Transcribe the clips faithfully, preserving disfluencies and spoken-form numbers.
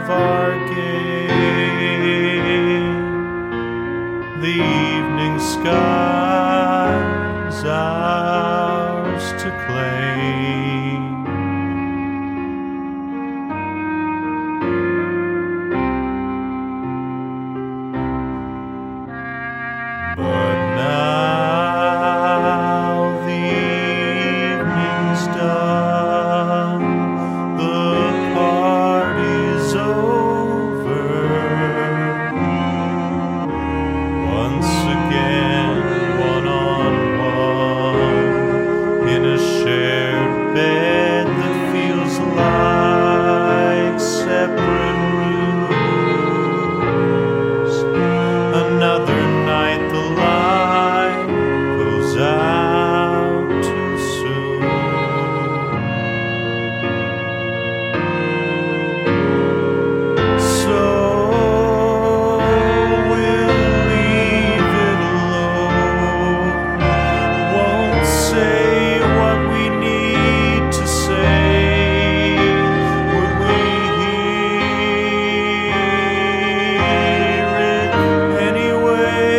of our gain. The evening sky's ours to claim. But now the evening's done, the party's over. Once again, one on one, in a shared bed that feels like separate rooms. Another night the light goes out too soon. So we'll leave it alone. Won't say what we need to say. Would we hear it anyway?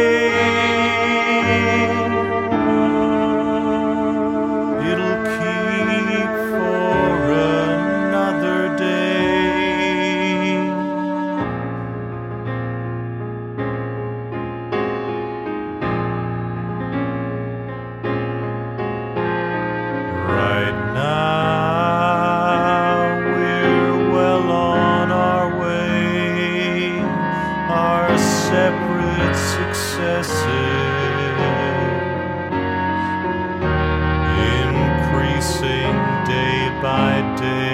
It'll keep for another day. Right now we're well on our way, our separate successes increasing day by day.